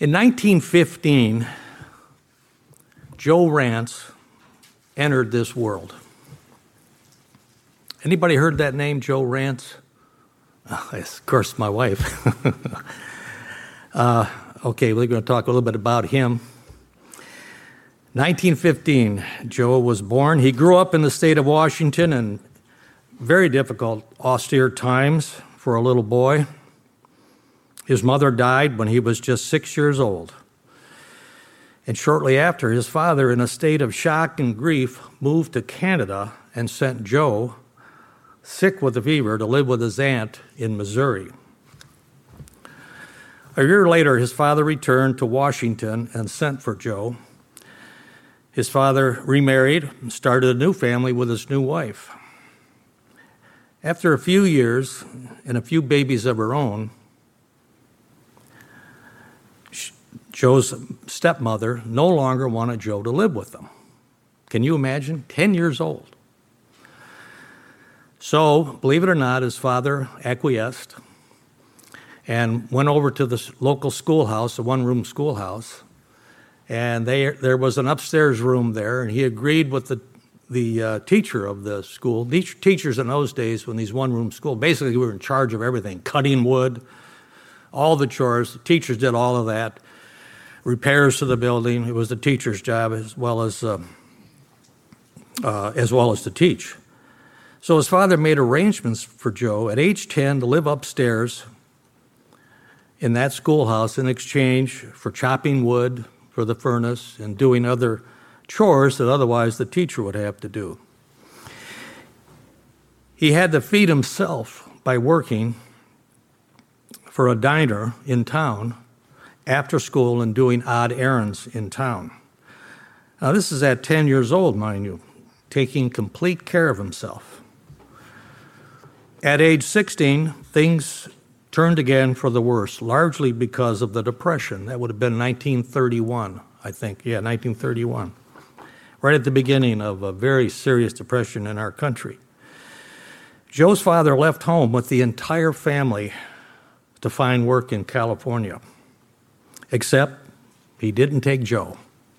In 1915, Joe Rance entered this world. Anybody heard that name, Joe Rance? Oh, yes, of course, my wife. Okay, we're going to talk a little bit about him. 1915, Joe was born. He grew up in the state of Washington in very difficult, austere times for a little boy. His mother died when he was just 6 years old. And shortly after, his father, in a state of shock and grief, moved to Canada and sent Joe, sick with a fever, to live with his aunt in Missouri. A year later, his father returned to Washington and sent for Joe. His father remarried and started a new family with his new wife. After a few years and a few babies of her own, Joe's stepmother no longer wanted Joe to live with them. Can you imagine? 10 years old. So, believe it or not, his father acquiesced and went over to the local schoolhouse, a one-room schoolhouse, and there was an upstairs room there, and he agreed with the teacher of the school. Teachers in those days, when these one-room schools, basically were in charge of everything, cutting wood, all the chores. The teachers did all of that. Repairs to the building. It was the teacher's job as well as to teach. So his father made arrangements for Joe at age 10 to live upstairs in that schoolhouse in exchange for chopping wood for the furnace and doing other chores that otherwise the teacher would have to do. He had to feed himself by working for a diner in town after school and doing odd errands in town. Now, this is at 10 years old, mind you, taking complete care of himself. At age 16, things turned again for the worse, largely because of the Depression. That would have been 1931, I think. Yeah, 1931. Right at the beginning of a very serious depression in our country. Joe's father left home with the entire family to find work in California. Except he didn't take Joe.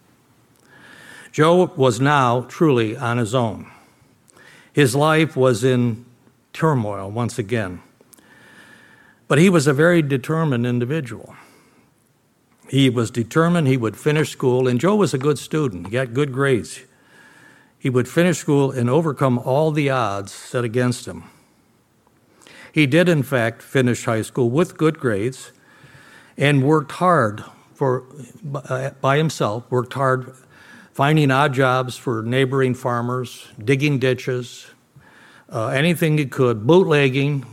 Joe was now truly on his own. His life was in turmoil once again. But he was a very determined individual. He was determined he would finish school, and Joe was a good student. He got good grades. He would finish school and overcome all the odds set against him. He did, in fact, finish high school with good grades, and worked hard by himself, worked hard finding odd jobs for neighboring farmers, digging ditches, anything he could, bootlegging.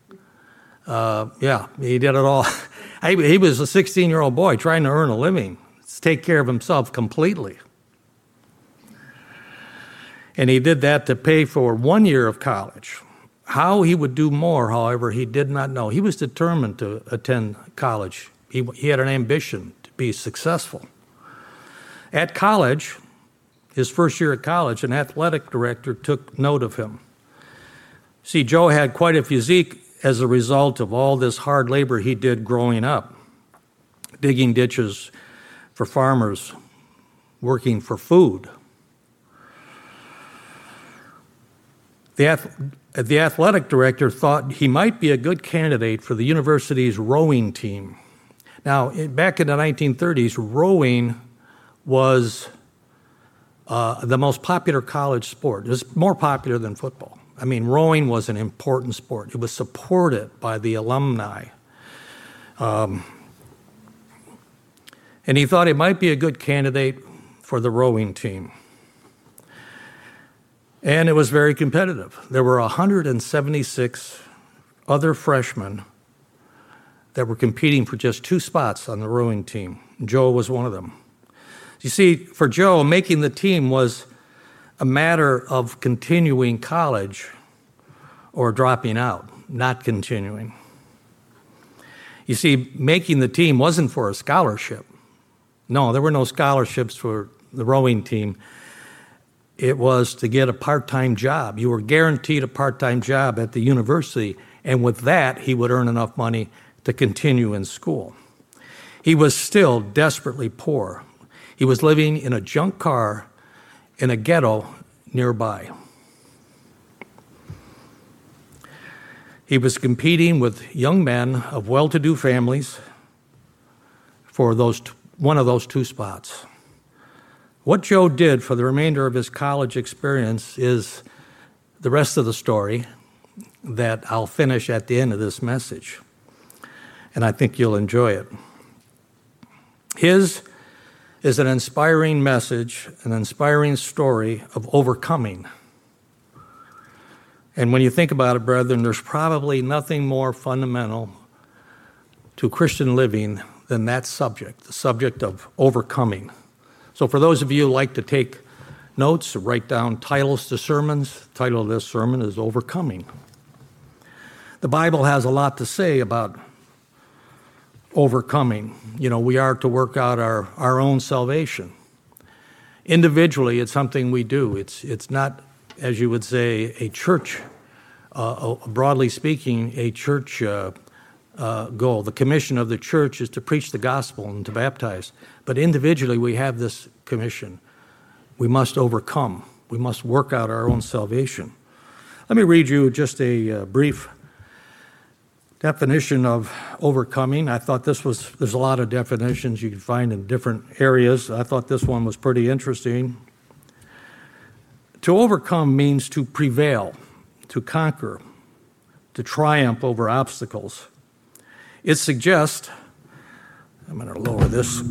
He did it all. He was a 16-year-old boy trying to earn a living, to take care of himself completely. And he did that to pay for 1 year of college. How he would do more, however, he did not know. He was determined to attend college. He had an ambition to be successful. At college, his first year at college, an athletic director took note of him. See, Joe had quite a physique as a result of all this hard labor he did growing up, digging ditches for farmers, working for food. The athletic director thought he might be a good candidate for the university's rowing team. Now, back in the 1930s, rowing was the most popular college sport. It was more popular than football. I mean, rowing was an important sport. It was supported by the alumni. And he thought he might be a good candidate for the rowing team. And it was very competitive. There were 176 other freshmen that were competing for just 2 spots on the rowing team. Joe was one of them. You see, for Joe, making the team was a matter of continuing college or dropping out, not continuing. You see, making the team wasn't for a scholarship. No, there were no scholarships for the rowing team. It was to get a part-time job. You were guaranteed a part-time job at the university, and with that, he would earn enough money to continue in school. He was still desperately poor. He was living in a junk car in a ghetto nearby. He was competing with young men of well-to-do families for one of those two spots. What Joe did for the remainder of his college experience is the rest of the story that I'll finish at the end of this message, and I think you'll enjoy it. His is an inspiring message, an inspiring story of overcoming. And when you think about it, brethren, there's probably nothing more fundamental to Christian living than that subject, the subject of overcoming. So for those of you who like to take notes or write down titles to sermons, the title of this sermon is Overcoming. The Bible has a lot to say about overcoming. We are to work out our own salvation. Individually, it's something we do. It's not, as you would say, a church, broadly speaking, a church goal. The commission of the church is to preach the gospel and to baptize. But individually, we have this commission. We must overcome. We must work out our own salvation. Let me read you just a brief definition of overcoming. I thought there's a lot of definitions you can find in different areas. I thought this one was pretty interesting. To overcome means to prevail, to conquer, to triumph over obstacles. It suggests, I'm going to lower this,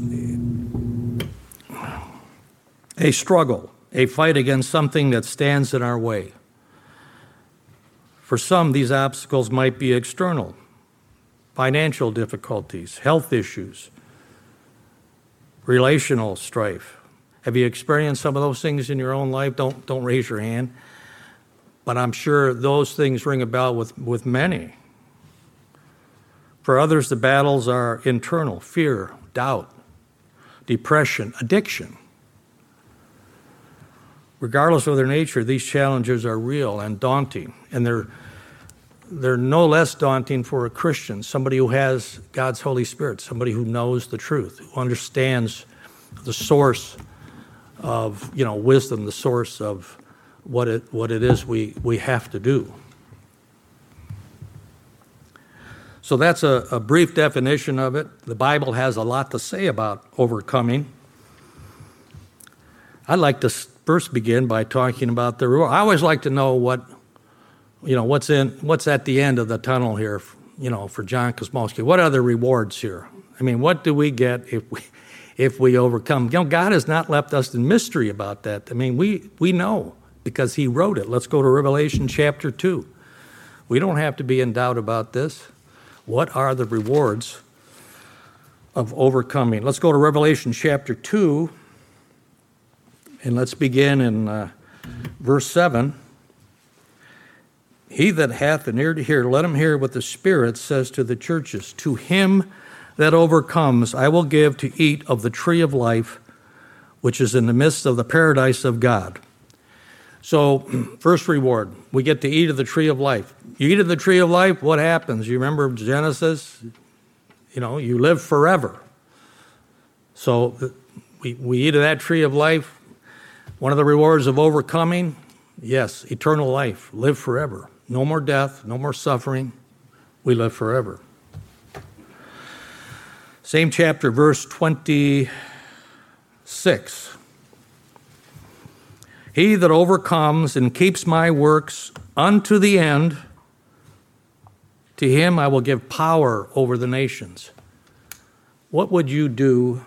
a struggle, a fight against something that stands in our way. For some, these obstacles might be external, financial difficulties, health issues, relational strife. Have you experienced some of those things in your own life? Don't raise your hand. But I'm sure those things ring a bell with many. For others, the battles are internal: fear, doubt, depression, addiction. Regardless of their nature, these challenges are real and daunting, and they're no less daunting for a Christian, somebody who has God's Holy Spirit, somebody who knows the truth, who understands the source of wisdom, the source of what it is we have to do. So that's a brief definition of it. The Bible has a lot to say about overcoming. I'd like to first begin by talking about the reward. I always like to know what's at the end of the tunnel here, for John Kosmolsky. What are the rewards here? I mean, what do we get if we overcome? God has not left us in mystery about that. I mean, we know because he wrote it. Let's go to Revelation chapter 2. We don't have to be in doubt about this. What are the rewards of overcoming? Let's go to Revelation chapter 2, and let's begin in verse 7. He that hath an ear to hear, let him hear what the Spirit says to the churches. To him that overcomes, I will give to eat of the tree of life, which is in the midst of the paradise of God. So, first reward, we get to eat of the tree of life. You eat of the tree of life, what happens? You remember Genesis? You live forever. So, we eat of that tree of life. One of the rewards of overcoming, yes, eternal life, live forever. No more death, no more suffering. We live forever. Same chapter, verse 26. He that overcomes and keeps my works unto the end, to him I will give power over the nations. What would you do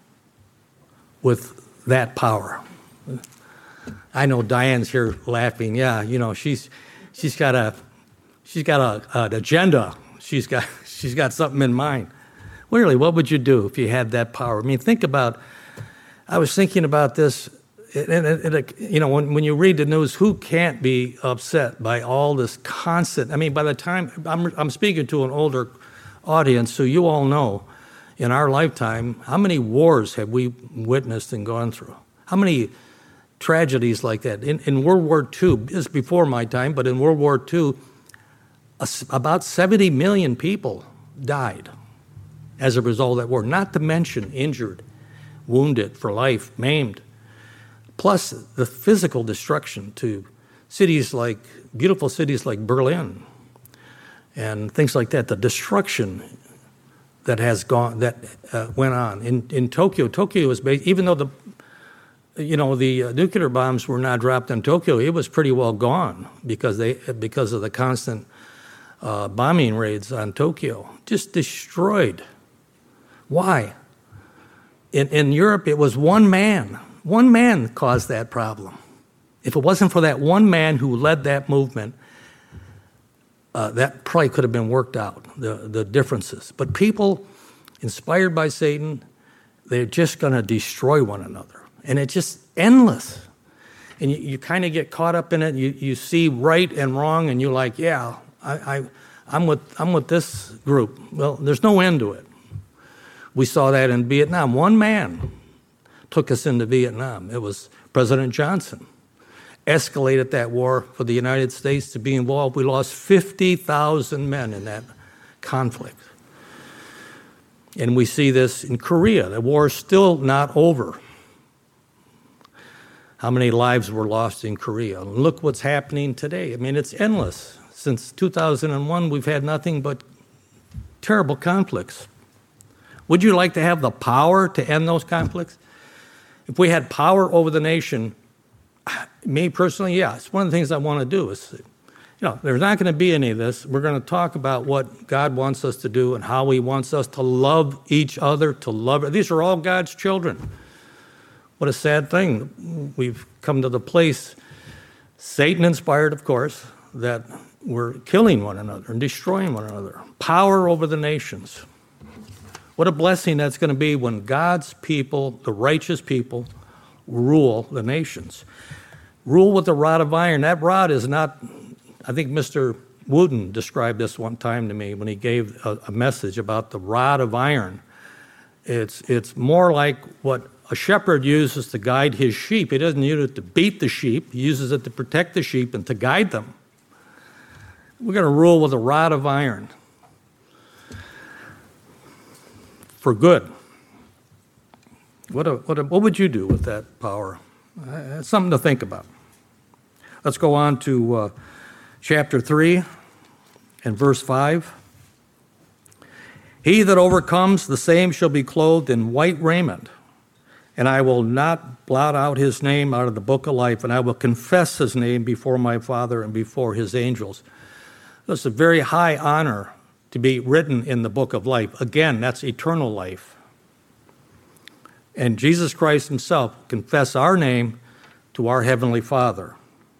with that power? I know Diane's here laughing. Yeah, she's got an agenda. She's got something in mind. Really, what would you do if you had that power? I mean, I was thinking about this, and when you read the news, who can't be upset by all this constant? I mean, by the time I'm speaking to an older audience, so you all know, in our lifetime, how many wars have we witnessed and gone through? How many tragedies like that? In World War II, this is before my time, but in World War II, about 70 million people died. as a result of that war, not to mention injured, wounded for life, maimed, plus the physical destruction to beautiful cities like Berlin and things like that, the destruction that went on. In Tokyo, was based, even though the nuclear bombs were not dropped in Tokyo, it was pretty well gone because of the constant bombing raids on Tokyo. Just destroyed. Why? In Europe, it was one man. One man caused that problem. If it wasn't for that one man who led that movement, that probably could have been worked out, the differences. But people inspired by Satan, they're just going to destroy one another. And it's just endless. And you kind of get caught up in it. You see right and wrong, and you're like, yeah, I'm with this group. Well, there's no end to it. We saw that in Vietnam. One man took us into Vietnam. It was President Johnson. Escalated that war for the United States to be involved. We lost 50,000 men in that conflict. And we see this in Korea. The war is still not over. How many lives were lost in Korea? Look what's happening today. I mean, it's endless. Since 2001, we've had nothing but terrible conflicts. Would you like to have the power to end those conflicts? If we had power over the nation, me personally, yeah, it's one of the things I want to do is, there's not going to be any of this. We're going to talk about what God wants us to do and how he wants us to love each other, These are all God's children. What a sad thing. We've come to the place, Satan inspired, of course, that we're killing one another and destroying one another. Power over the nations. What a blessing that's going to be when God's people, the righteous people, rule the nations. Rule with the rod of iron. That rod is not, I think Mr. Wooten described this one time to me when he gave a message about the rod of iron. It's more like what a shepherd uses to guide his sheep. He doesn't use it to beat the sheep. He uses it to protect the sheep and to guide them. We're going to rule with a rod of iron for good. What would you do with that power? It's something to think about. Let's go on to chapter 3 and verse 5. He that overcomes, the same shall be clothed in white raiment, and I will not blot out his name out of the book of life, and I will confess his name before my Father and before his angels. That's a very high honor to be written in the book of life. Again, that's eternal life. And Jesus Christ himself confess our name to our Heavenly Father.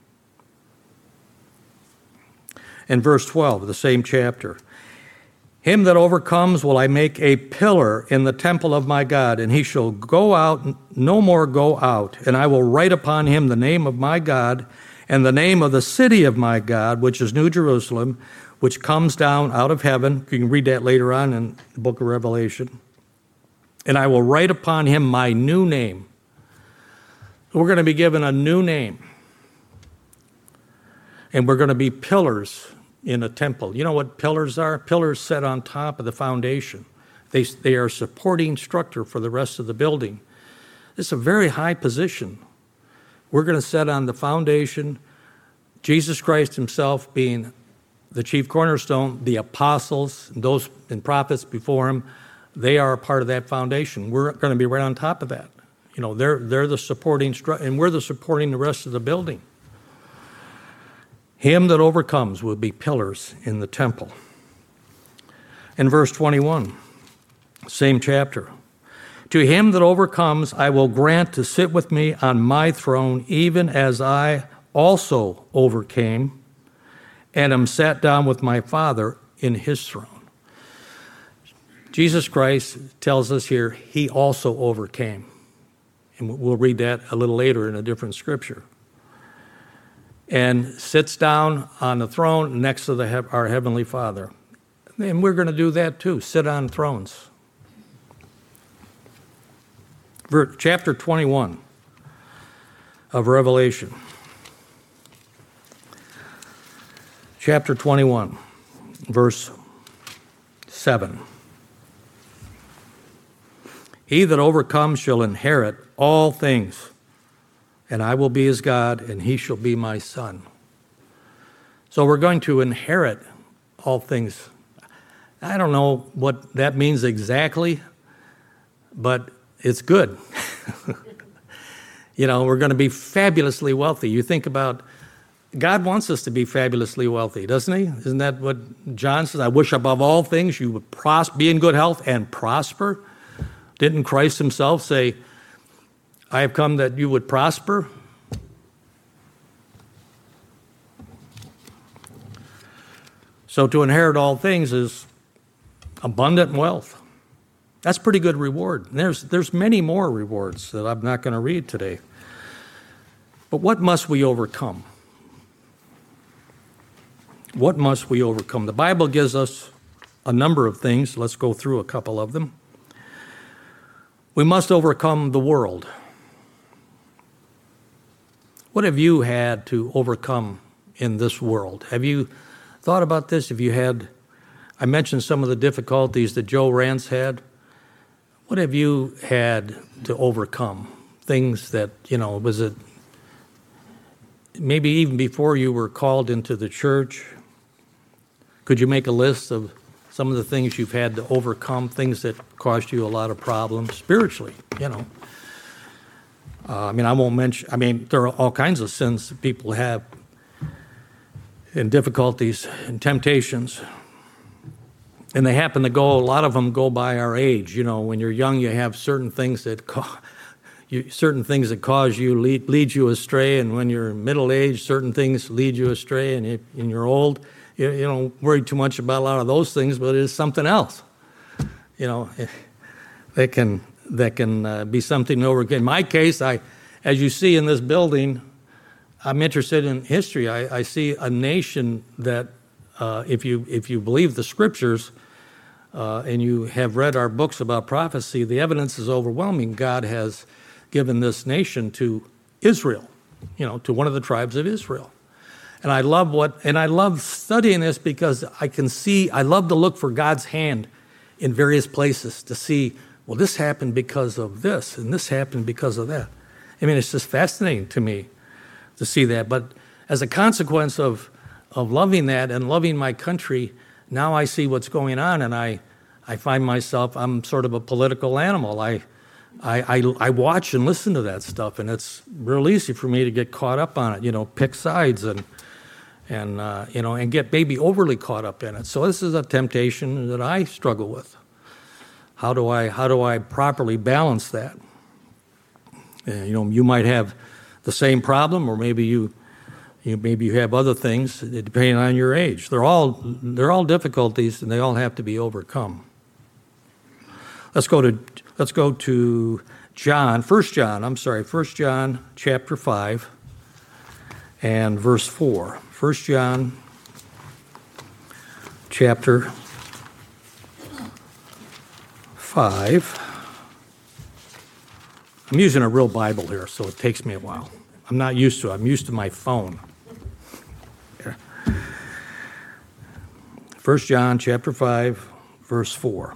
In verse 12 of the same chapter, him that overcomes will I make a pillar in the temple of my God, and he shall go out, no more go out. And I will write upon him the name of my God and the name of the city of my God, which is New Jerusalem, which comes down out of heaven. You can read that later on in the book of Revelation. And I will write upon him my new name. We're going to be given a new name. And we're going to be pillars in a temple. You know what pillars are? Pillars set on top of the foundation. They are supporting structure for the rest of the building. It's a very high position. We're going to set on the foundation, Jesus Christ himself being the chief cornerstone, the apostles, those and prophets before him, they are a part of that foundation. We're going to be right on top of that. They're the supporting structure, and we're the supporting the rest of the building. Him that overcomes will be pillars in the temple. In verse 21, same chapter. To him that overcomes, I will grant to sit with me on my throne, even as I also overcame and am sat down with my Father in his throne. Jesus Christ tells us here, he also overcame. And we'll read that a little later in a different scripture. And sits down on the throne next to our Heavenly Father. And we're going to do that too, sit on thrones. Chapter 21 of Revelation. Chapter 21, verse 7. He that overcomes shall inherit all things, and I will be his God, and he shall be my son. So we're going to inherit all things. I don't know what that means exactly, but it's good. We're going to be fabulously wealthy. You think about, God wants us to be fabulously wealthy, doesn't he? Isn't that what John says? I wish above all things you would be in good health and prosper. Didn't Christ himself say, I have come that you would prosper? So to inherit all things is abundant wealth. That's pretty good reward. And there's many more rewards that I'm not going to read today. But what must we overcome? What must we overcome? The Bible gives us a number of things. Let's go through a couple of them. We must overcome the world. What have you had to overcome in this world? Have you thought about this? Have you had, I mentioned some of the difficulties that Joe Rance had. What have you had to overcome? Things that, was it maybe even before you were called into the church? Could you make a list of some of the things you've had to overcome, things that caused you a lot of problems spiritually, I won't mention, there are all kinds of sins that people have and difficulties and temptations. And they happen to a lot of them go by our age. When you're young, you have certain things that cause you, lead you astray. And when you're middle-aged, certain things lead you astray. And you're old, you don't worry too much about a lot of those things, but it is something else. That can be something over. In my case, as you see in this building, I'm interested in history. I see a nation that, if you believe the scriptures and you have read our books about prophecy, the evidence is overwhelming. God has given this nation to Israel, to one of the tribes of Israel. And I love studying this because I love to look for God's hand in various places to see, well, this happened because of this, and this happened because of that. It's just fascinating to me to see that. But as a consequence of loving that and loving my country, now I see what's going on, and I find myself, I'm sort of a political animal. I watch and listen to that stuff, and it's real easy for me to get caught up on it, pick sides and get maybe overly caught up in it. So this is a temptation that I struggle with. How do I properly balance that? You might have the same problem, or maybe you have other things depending on your age. They're all difficulties, and they all have to be overcome. Let's go to John, 1 John chapter 5 and verse 4. 1 John chapter 5. I'm using a real Bible here, so it takes me a while. I'm not used to it. I'm used to my phone. 1 John chapter 5, verse 4.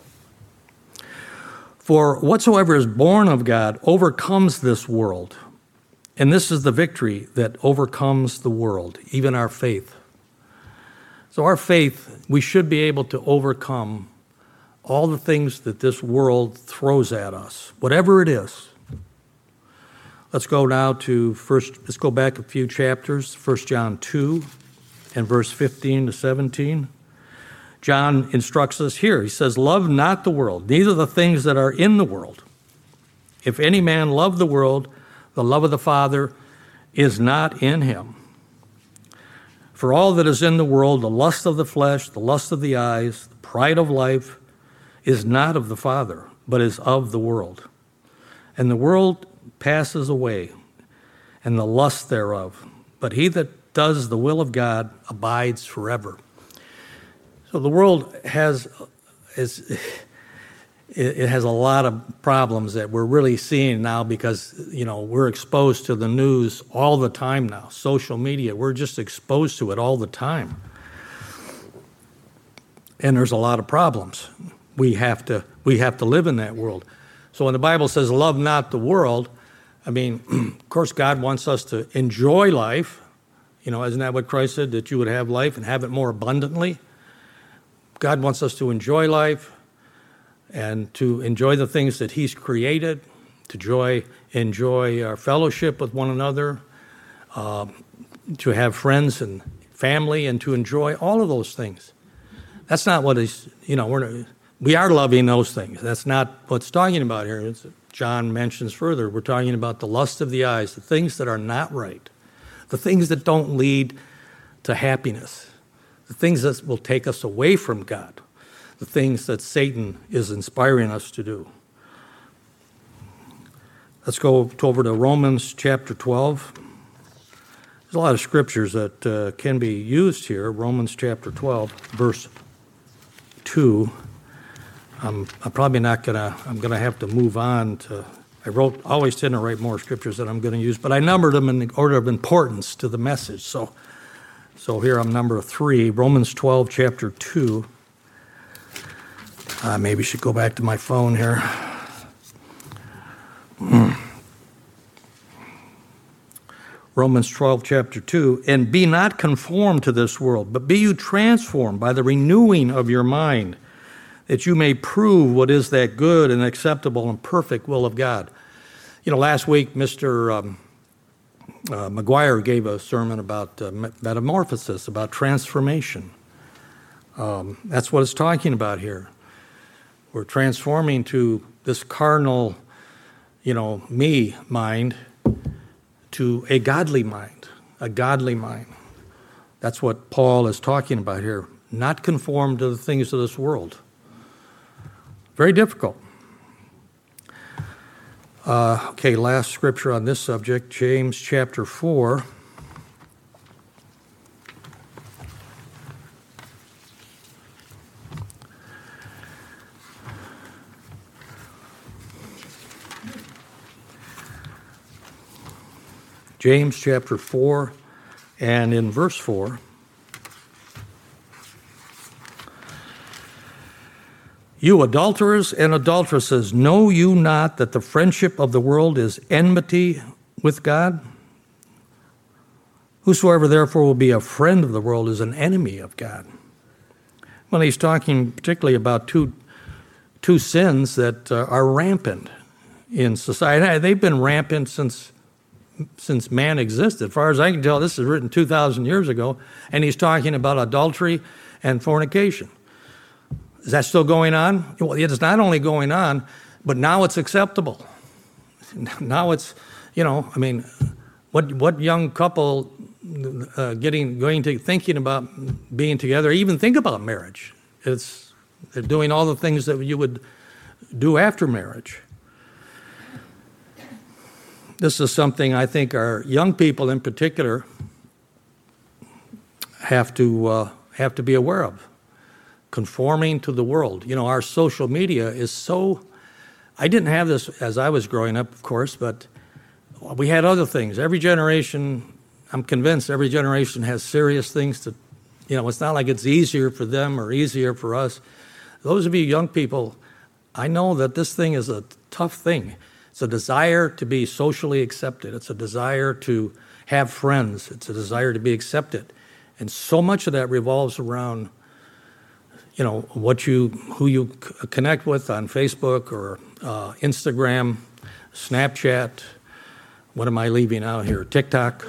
For whatsoever is born of God overcomes this world. And this is the victory that overcomes the world, even our faith. So our faith, we should be able to overcome all the things that this world throws at us, whatever it is. Let's go back a few chapters, 1 John 2 and verse 15 to 17. John instructs us here. He says, love not the world, neither the things that are in the world. If any man love the world, the love of the Father is not in him. For all that is in the world, the lust of the flesh, the lust of the eyes, the pride of life, is not of the Father, but is of the world. And the world passes away, and the lust thereof. But he that does the will of God abides forever. So the world has a lot of problems that we're really seeing now because, we're exposed to the news all the time now. Social media, we're just exposed to it all the time. And there's a lot of problems. We have to live in that world. So when the Bible says, love not the world, I mean, of course, God wants us to enjoy life. You know, isn't that what Christ said, that you would have life and have it more abundantly? God wants us to enjoy life and to enjoy the things that he's created, to enjoy our fellowship with one another, to have friends and family, and to enjoy all of those things. That's not what is, you know, we are loving those things. That's not what's talking about here. It's, John mentions further, we're talking about the lust of the eyes, the things that are not right, the things that don't lead to happiness, the things that will take us away from God, the things that Satan is inspiring us to do. Let's go over to Romans chapter 12. There's a lot of scriptures that can be used here. Romans chapter 12, verse 2. I'm probably not I'm going to have to move on to, always tend to write more scriptures that I'm going to use, but I numbered them in the order of importance to the message. So here I'm number 3, Romans 12, chapter 2. Maybe I should go back to my phone here. Romans 12, chapter 2, and be not conformed to this world, but be you transformed by the renewing of your mind, that you may prove what is that good and acceptable and perfect will of God. You know, last week, Mr. McGuire gave a sermon about metamorphosis, about transformation. That's what it's talking about here. We're transforming to this carnal, me mind to a godly mind, a godly mind. That's what Paul is talking about here. Not conform to the things of this world. Very difficult. Okay, last scripture on this subject, James chapter 4. James chapter 4, and in verse 4, you adulterers and adulteresses, know you not that the friendship of the world is enmity with God? Whosoever therefore will be a friend of the world is an enemy of God. Well, he's talking particularly about two sins that are rampant in society. They've been rampant since man existed. As far as I can tell, this is written 2,000 years ago, and he's talking about adultery and fornication. Is that still going on? Well, it's not only going on, but now it's acceptable. Now it's, what young couple going to thinking about being together, even think about marriage? They're doing all the things that you would do after marriage. This is something I think our young people in particular have to be aware of. Conforming to the world. Our social media is so, I didn't have this as I was growing up, of course, but we had other things. Every generation, I'm convinced every generation has serious things to, it's not like it's easier for them or easier for us. Those of you young people, I know that this thing is a tough thing. It's a desire to be socially accepted. It's a desire to have friends. It's a desire to be accepted. And so much of that revolves around who you connect with on Facebook or Instagram, Snapchat. What am I leaving out here? TikTok.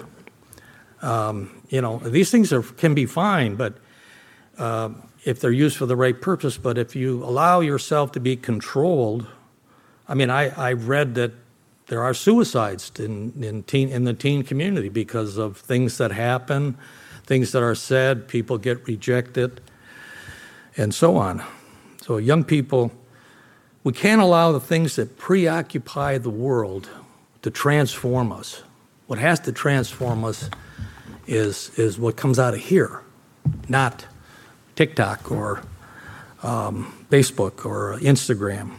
These things can be fine, but if they're used for the right purpose. But if you allow yourself to be controlled, I read that there are suicides in the teen community because of things that happen, things that are said, people get rejected, and so on. So young people, we can't allow the things that preoccupy the world to transform us. What has to transform us is what comes out of here, not TikTok or Facebook or Instagram.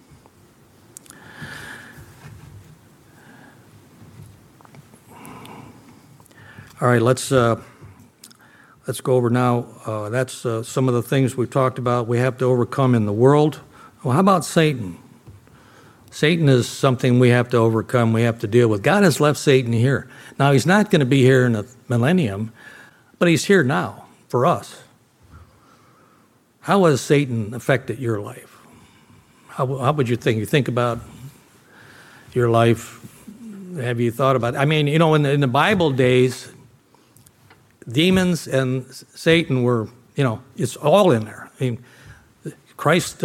All right, let's go over now. That's some of the things we've talked about we have to overcome in the world. Well, how about Satan? Satan is something we have to overcome, we have to deal with. God has left Satan here. Now, he's not going to be here in the millennium, but he's here now for us. How has Satan affected your life? How would you think? You think about your life. Have you thought about it? I mean, in the Bible days, demons and Satan were, it's all in there. I mean, Christ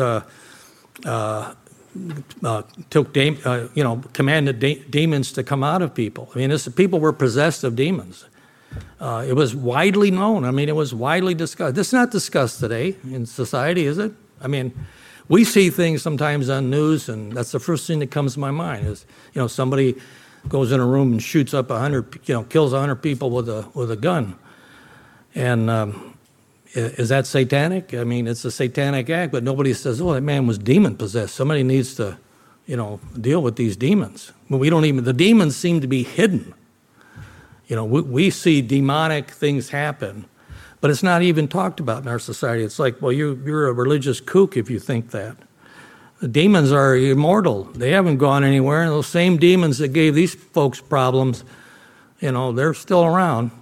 commanded demons to come out of people. I mean, people were possessed of demons. It was widely known. I mean, it was widely discussed. This is not discussed today in society, is it? I mean, we see things sometimes on news, and that's the first thing that comes to my mind is, somebody goes in a room and shoots up 100, kills 100 people with a gun. And is that satanic? I mean, it's a satanic act, but nobody says, oh, that man was demon-possessed. Somebody needs to, deal with these demons. But the demons seem to be hidden. We see demonic things happen, but it's not even talked about in our society. It's like, well, you're a religious kook if you think that. The demons are immortal. They haven't gone anywhere. And those same demons that gave these folks problems, they're still around.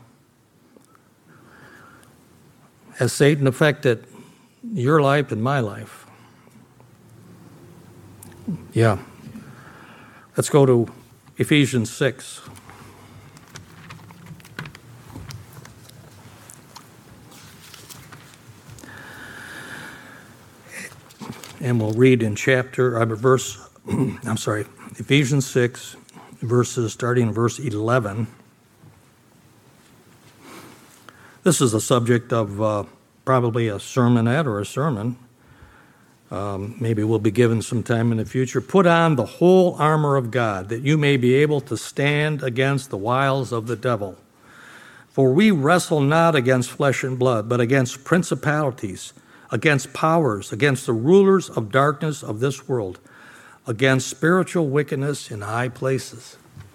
Has Satan affected your life and my life? Yeah. Let's go to Ephesians 6. And we'll read in Ephesians 6, starting in verse 11. This is the subject of probably a sermonette or a sermon. Maybe we'll be given some time in the future. Put on the whole armor of God, that you may be able to stand against the wiles of the devil. For we wrestle not against flesh and blood, but against principalities, against powers, against the rulers of darkness of this world, against spiritual wickedness in high places.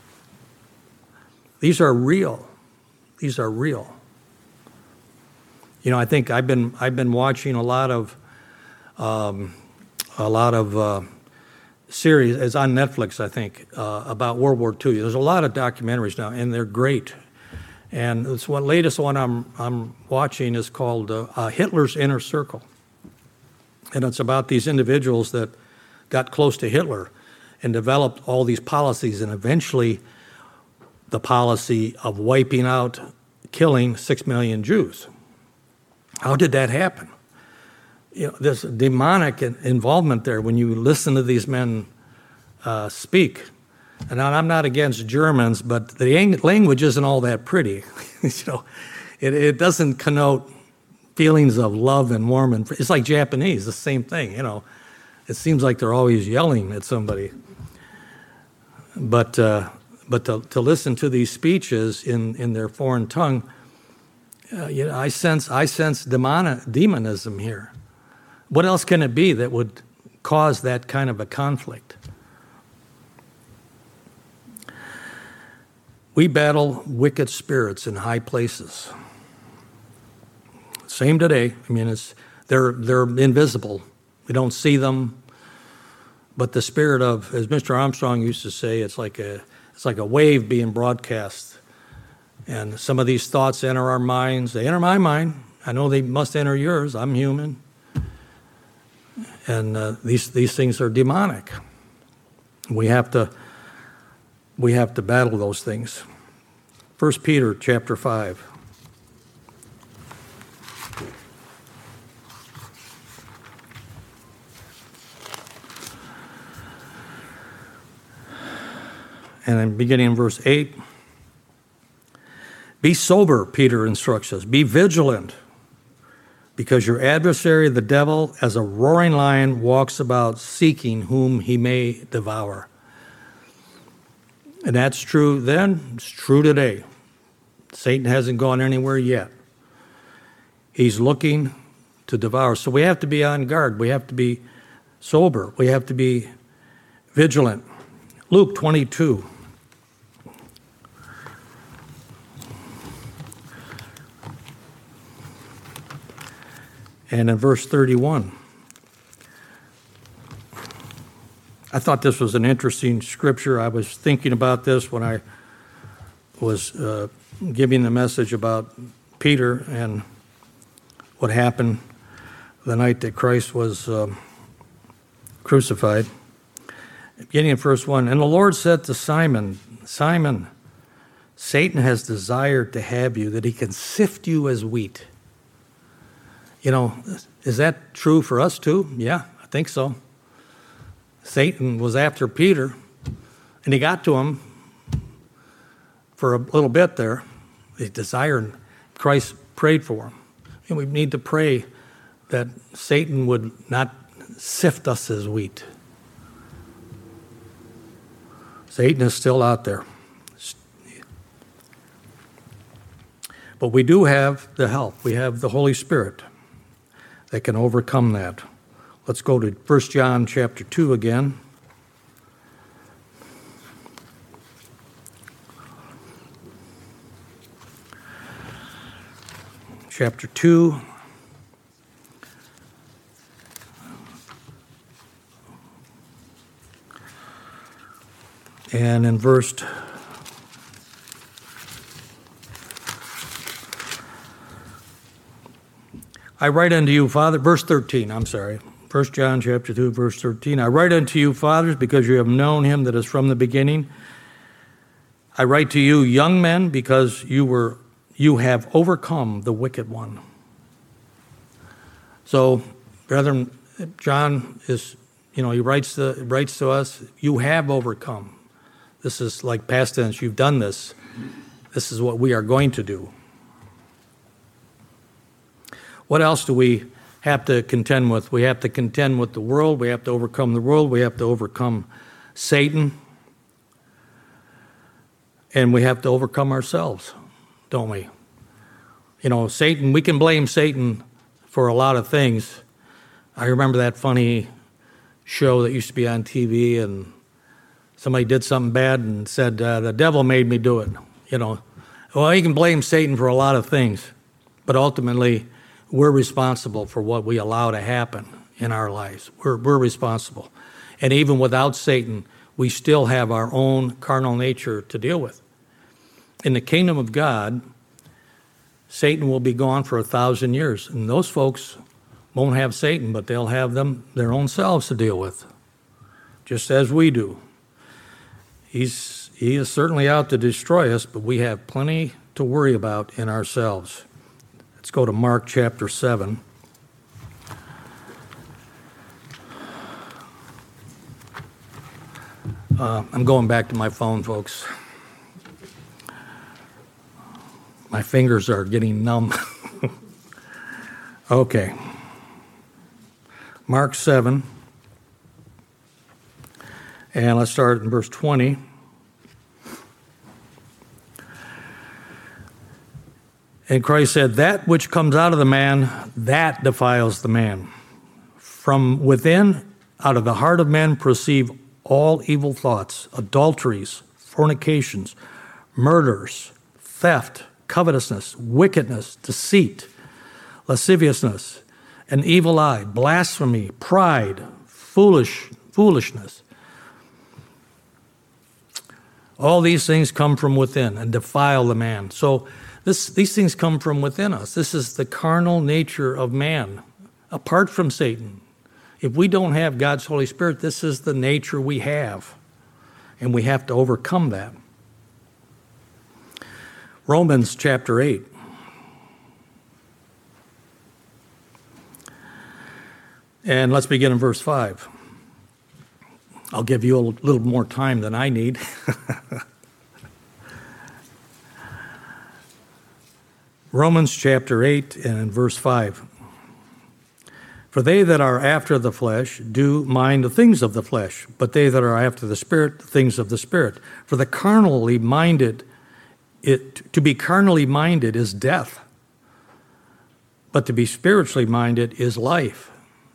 These are real. These are real. I think I've been watching a lot of series. It's on Netflix, I think, about World War II. There's a lot of documentaries now, and they're great. And this latest one I'm watching is called Hitler's Inner Circle. And it's about these individuals that got close to Hitler and developed all these policies, and eventually the policy of wiping out, killing 6 million Jews. How did that happen? There's demonic involvement there when you listen to these men speak. And I'm not against Germans, but the language isn't all that pretty. It doesn't connote feelings of love and warm. And it's like Japanese, the same thing. It seems like they're always yelling at somebody. But to listen to these speeches in their foreign tongue, I sense demonism here. What else can it be that would cause that kind of a conflict? We battle wicked spirits in high places. Same today. I mean, they're invisible. We don't see them. But the spirit of, as Mr. Armstrong used to say, it's like a wave being broadcast. And some of these thoughts enter our minds. They enter my mind. I know they must enter yours. I'm human. And these things are demonic. We have to battle those things. 1 Peter chapter 5. And then beginning in verse 8. Be sober, Peter instructs us. Be vigilant, because your adversary, the devil, as a roaring lion, walks about seeking whom he may devour. And that's true then, it's true today. Satan hasn't gone anywhere yet. He's looking to devour. So we have to be on guard. We have to be sober. We have to be vigilant. Luke 22. And in verse 31, I thought this was an interesting scripture. I was thinking about this when I was giving the message about Peter and what happened the night that Christ was crucified. Beginning in verse 1, and the Lord said to Simon, Simon, Satan has desired to have you, that he can sift you as wheat. You know, is that true for us too? Yeah, I think so. Satan was after Peter, and he got to him for a little bit there. He desired, Christ prayed for him. And we need to pray that Satan would not sift us as wheat. Satan is still out there. But we do have the help. We have the Holy Spirit that can overcome that. Let's go to 1 John chapter 2 again. Chapter 2. And in verse I write unto you, Father, verse 13, I'm sorry. 1 John chapter 2, verse 13. I write unto you, fathers, because you have known him that is from the beginning. I write to you, young men, because you have overcome the wicked one. So, brethren, John is, he writes to us, you have overcome. This is like past tense, you've done this. This is what we are going to do. What else do we have to contend with? We have to contend with the world. We have to overcome the world. We have to overcome Satan. And we have to overcome ourselves, don't we? Satan, we can blame Satan for a lot of things. I remember that funny show that used to be on TV, and somebody did something bad and said, the devil made me do it. Well, you can blame Satan for a lot of things, but ultimately, we're responsible for what we allow to happen in our lives. We're responsible. And even without Satan, we still have our own carnal nature to deal with. In the kingdom of God, Satan will be gone for 1,000 years. And those folks won't have Satan, but they'll have their own selves to deal with, just as we do. He is certainly out to destroy us, but we have plenty to worry about in ourselves. Let's go to Mark chapter 7. I'm going back to my phone, folks. My fingers are getting numb. Okay. Mark 7. And let's start in verse 20. And Christ said, that which comes out of the man, that defiles the man. From within, out of the heart of men, proceed all evil thoughts, adulteries, fornications, murders, theft, covetousness, wickedness, deceit, lasciviousness, an evil eye, blasphemy, pride, foolishness. All these things come from within and defile the man. So these things come from within us. This is the carnal nature of man, apart from Satan. If we don't have God's Holy Spirit, this is the nature we have, and we have to overcome that. Romans chapter 8. And let's begin in verse 5. I'll give you a little more time than I need. Romans chapter 8 and verse 5. For they that are after the flesh do mind the things of the flesh, but they that are after the Spirit, the things of the Spirit. For the carnally minded, to be carnally minded is death, but to be spiritually minded is life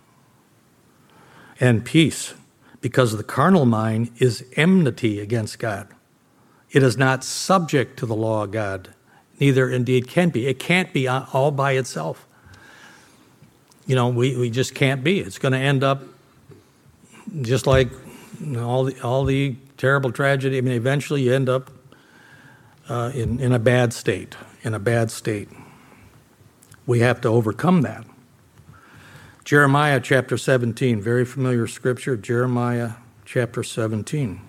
and peace, because the carnal mind is enmity against God. It is not subject to the law of God, neither indeed can be. It can't be all by itself. We just can't be. It's going to end up just like all the terrible tragedy. I mean, eventually you end up in a bad state. In a bad state. We have to overcome that. Jeremiah chapter 17, very familiar scripture. Jeremiah chapter 17.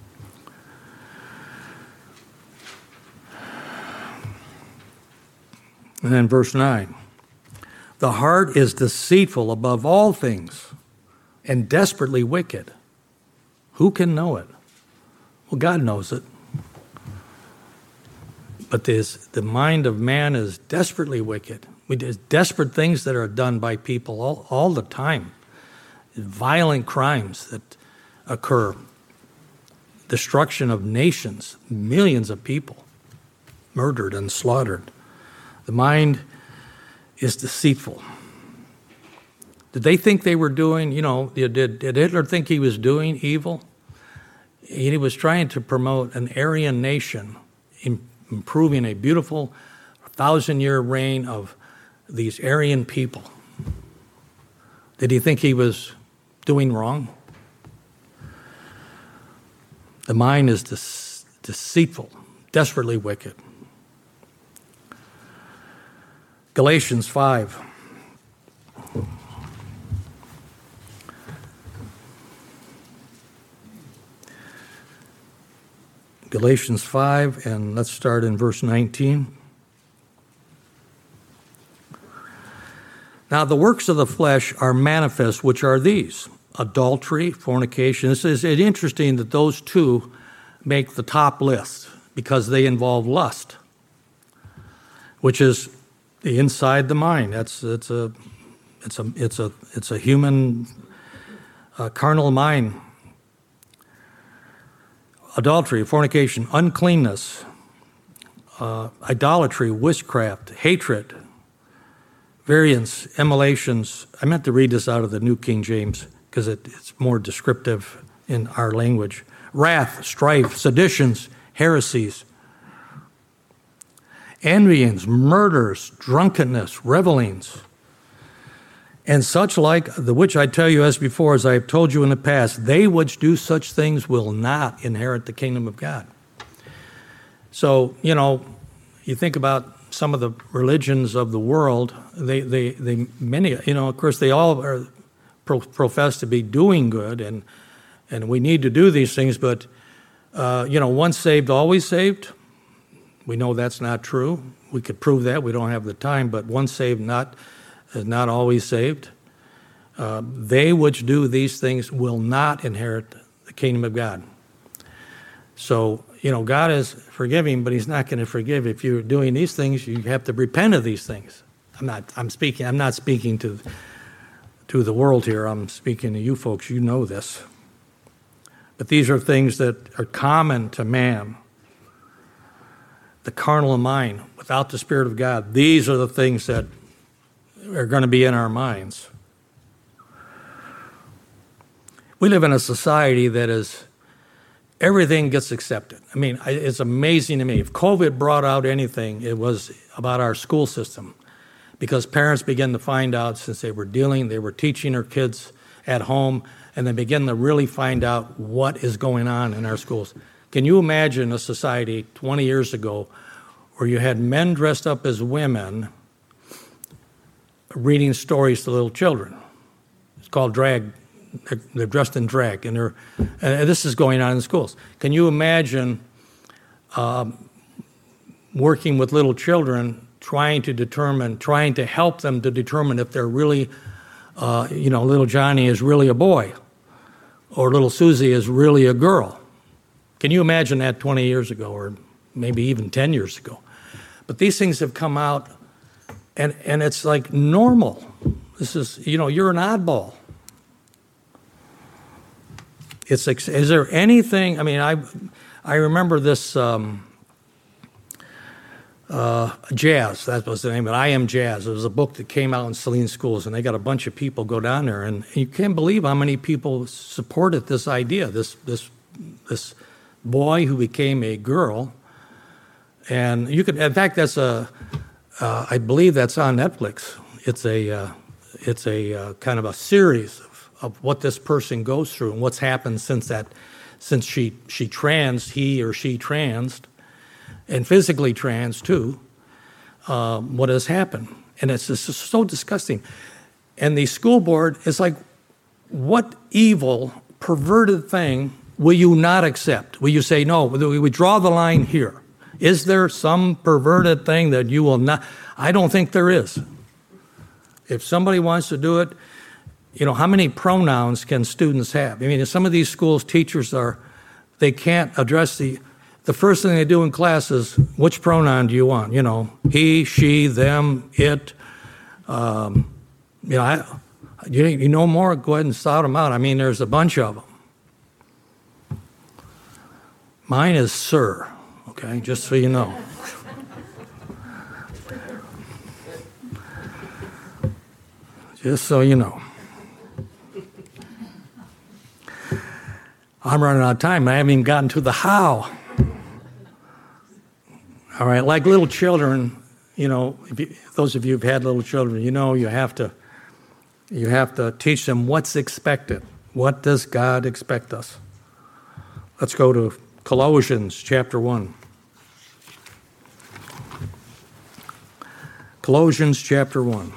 And then verse 9. The heart is deceitful above all things and desperately wicked. Who can know it? Well, God knows it. But the mind of man is desperately wicked. There's desperate things that are done by people all the time. Violent crimes that occur. Destruction of nations. Millions of people murdered and slaughtered. The mind is deceitful. Did they think they were doing, did Hitler think he was doing evil? He was trying to promote an Aryan nation, improving a beautiful 1,000-year reign of these Aryan people. Did he think he was doing wrong? The mind is deceitful, desperately wicked. Galatians 5. Galatians 5, and let's start in verse 19. Now the works of the flesh are manifest, which are these: adultery, fornication. It's interesting that those two make the top list because they involve lust, which is inside the mind. It's a human carnal mind. Adultery, fornication, uncleanness, idolatry, witchcraft, hatred, variance, emulations. I meant to read this out of the New King James because it's more descriptive in our language. Wrath, strife, seditions, heresies, envyings, murders, drunkenness, revelings, and such like, the which I tell you as before, as I have told you in the past, they which do such things will not inherit the kingdom of God. So, you think about some of the religions of the world, they many, of course, they all are profess to be doing good, and we need to do these things, but, once saved, always saved. We know that's not true. We could prove that. We don't have the time, but once saved, is not always saved. They which do these things will not inherit the kingdom of God. So, God is forgiving, but he's not going to forgive. If you're doing these things, you have to repent of these things. I'm not speaking to the world here. I'm speaking to you folks. You know this. But these are things that are common to man. The carnal mind, without the Spirit of God, these are the things that are going to be in our minds. We live in a society that is, everything gets accepted. I mean, it's amazing to me. If COVID brought out anything, it was about our school system, because parents began to find out, since they were teaching their kids at home, and they begin to really find out what is going on in our schools. Can you imagine a society 20 years ago where you had men dressed up as women reading stories to little children? It's called drag. They're dressed in drag, and this is going on in schools. Can you imagine working with little children, trying to help them to determine if they're really, little Johnny is really a boy, or little Susie is really a girl? Can you imagine that 20 years ago, or maybe even 10 years ago? But these things have come out, and it's like normal. This is, you're an oddball. Is there anything, I remember this Jazz, that was the name of it, I Am Jazz. It was a book that came out in Saline schools, and they got a bunch of people go down there, and you can't believe how many people supported this idea, this boy who became a girl. And in fact, that's I believe that's on Netflix. It's a kind of a series of what this person goes through and what's happened since he or she transed, and physically trans too, what has happened. And it's just so disgusting. And the school board is like, what evil, perverted thing will you not accept? Will you say, no, we draw the line here? Is there some perverted thing that you will not? I don't think there is. If somebody wants to do it, how many pronouns can students have? I mean, in some of these schools, teachers they can't address the first thing they do in class is, which pronoun do you want? He, she, them, it. You know more, go ahead and shout them out. I mean, there's a bunch of them. Mine is sir, okay, just so you know. Just so you know. I'm running out of time. I haven't even gotten to the how. All right, like little children, those of you who've had little children, you have to teach them what's expected. What does God expect us? Let's go to Colossians chapter 1. Colossians chapter 1.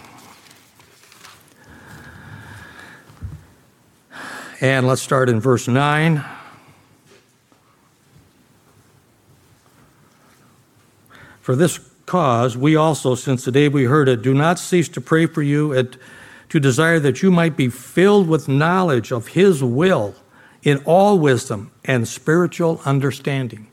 And let's start in verse 9. For this cause, we also, since the day we heard it, do not cease to pray for you and to desire that you might be filled with knowledge of His will in all wisdom and spiritual understanding.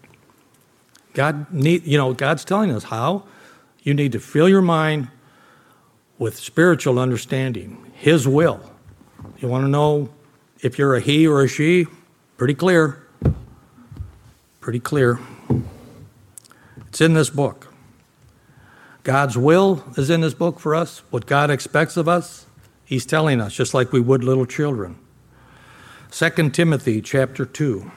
God's telling us how. You need to fill your mind with spiritual understanding, His will. You want to know if you're a he or a she? Pretty clear. Pretty clear. It's in this book. God's will is in this book for us. What God expects of us, He's telling us, just like we would little children. 2 Timothy chapter 2.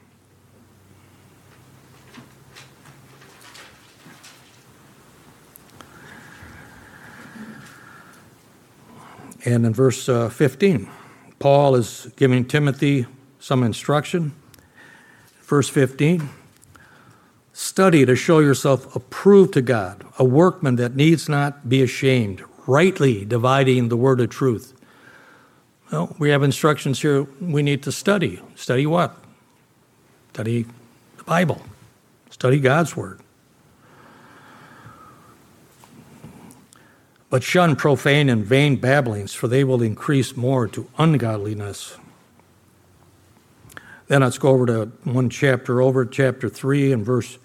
And in verse 15, Paul is giving Timothy some instruction. Verse 15, study to show yourself approved to God, a workman that needs not be ashamed, rightly dividing the word of truth. Well, we have instructions here we need to study. Study what? Study the Bible. Study God's word. But shun profane and vain babblings, for they will increase more to ungodliness. Then let's go over to one chapter over, chapter 3 and verse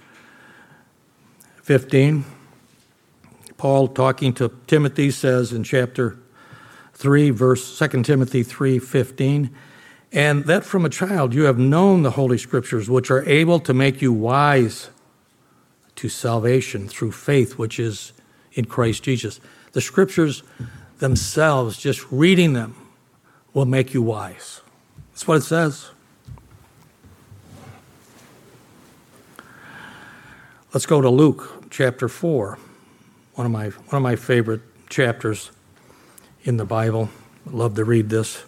15. Paul, talking to Timothy, says in chapter 3, 2 Timothy 3:15, and that from a child you have known the Holy Scriptures, which are able to make you wise to salvation through faith, which is in Christ Jesus. The Scriptures themselves, just reading them, will make you wise. That's what it says. Let's go to Luke chapter 4, one of my favorite chapters in the Bible. I love to read this.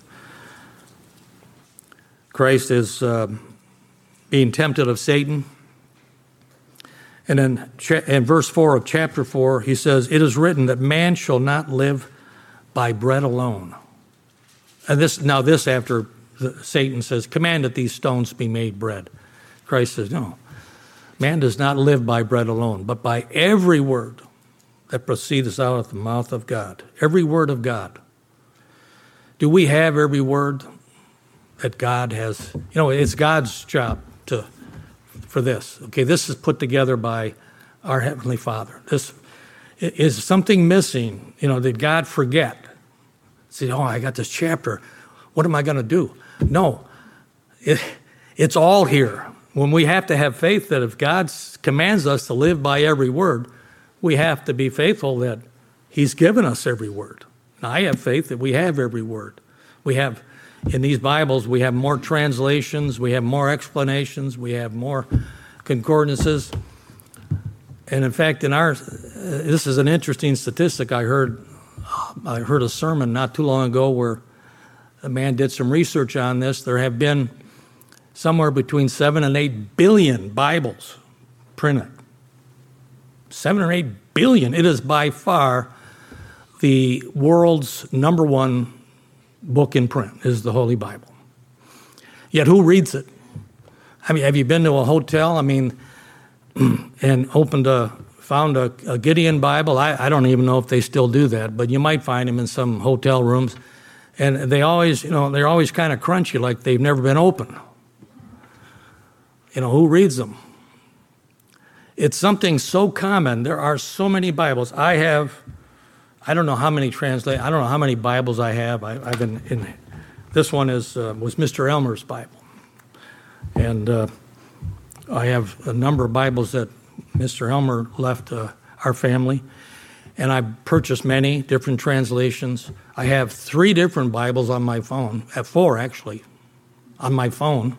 Christ is being tempted of Satan. And in verse 4 of chapter 4, he says, it is written that man shall not live by bread alone. And this after Satan says, command that these stones be made bread. Christ says, no, man does not live by bread alone, but by every word that proceeds out of the mouth of God. Every word of God. Do we have every word that God has? It's God's job for this. Okay, this is put together by our Heavenly Father. This is something missing. Did God forget? Say, I got this chapter. What am I going to do? No, it's all here. When we have to have faith that if God commands us to live by every word, we have to be faithful that He's given us every word. Now, I have faith that we have every word. We have, in these Bibles, we have more translations, we have more explanations, we have more concordances. And in fact, this is an interesting statistic. I heard a sermon not too long ago where a man did some research on this. There have been somewhere between 7 and 8 billion Bibles printed. 7 or 8 billion. It is by far the world's number one book in print, is the Holy Bible. Yet who reads it? I mean, have you been to a hotel, and found a Gideon Bible? I don't even know if they still do that, but you might find them in some hotel rooms. And they always, they're always kind of crunchy, like they've never been opened. Who reads them? It's something so common. There are so many Bibles. I don't know how many I don't know how many Bibles I have. I've been in. This one was Mr. Elmer's Bible, and I have a number of Bibles that Mr. Elmer left our family, and I purchased many different translations. I have 3 different Bibles on my phone. I have 4 actually, on my phone.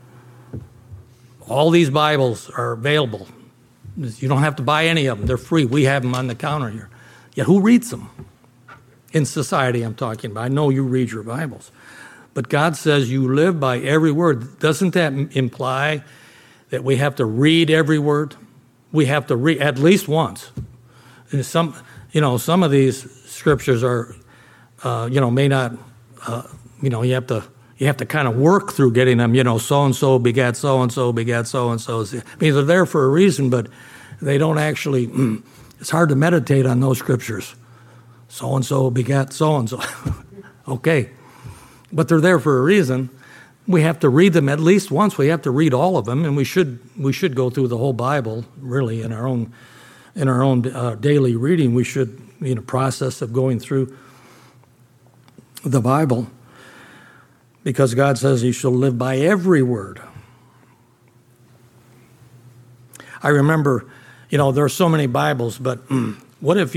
All these Bibles are available. You don't have to buy any of them. They're free. We have them on the counter here. Yet who reads them? In society, I'm talking about. I know you read your Bibles. But God says you live by every word. Doesn't that imply that we have to read every word? We have to read at least once. And some of these scriptures are, may not, you have to kind of work through getting them. So-and-so begat so-and-so begat so-and-so. I mean, they're there for a reason, but they don't actually. It's hard to meditate on those scriptures. So-and-so begat so-and-so. Okay. But they're there for a reason. We have to read them at least once. We have to read all of them, and we should go through the whole Bible, really, in our own daily reading. We should be in a process of going through the Bible, because God says you shall live by every word. I remember, there are so many Bibles, but what if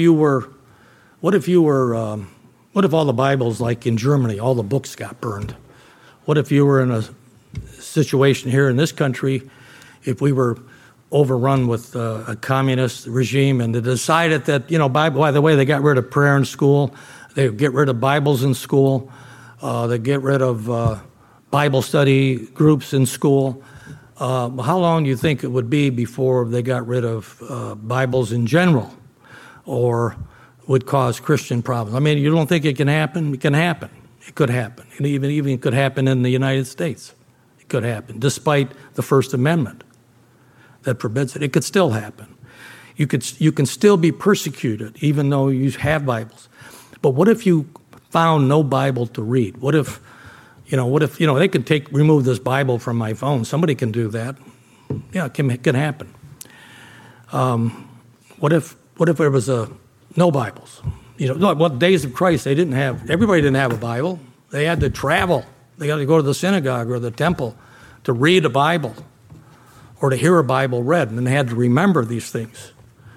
all the Bibles, like in Germany, all the books got burned? What if you were in a situation here in this country, if we were overrun with a communist regime and they decided that, by the way, they got rid of prayer in school, they get rid of Bibles in school, they get rid of Bible study groups in school. How long do you think it would be before they got rid of Bibles in general, or would cause Christian problems? I mean, you don't think it can happen? It can happen. It could happen. And even could happen in the United States. It could happen, despite the First Amendment that forbids it. It could still happen. You can still be persecuted, even though you have Bibles. But what if you found no Bible to read? What if they could remove this Bible from my phone? Somebody can do that. Yeah, it can happen. What if there was no Bibles? Days of Christ, everybody didn't have a Bible. They had to travel. They had to go to the synagogue or the temple to read a Bible or to hear a Bible read, and they had to remember these things.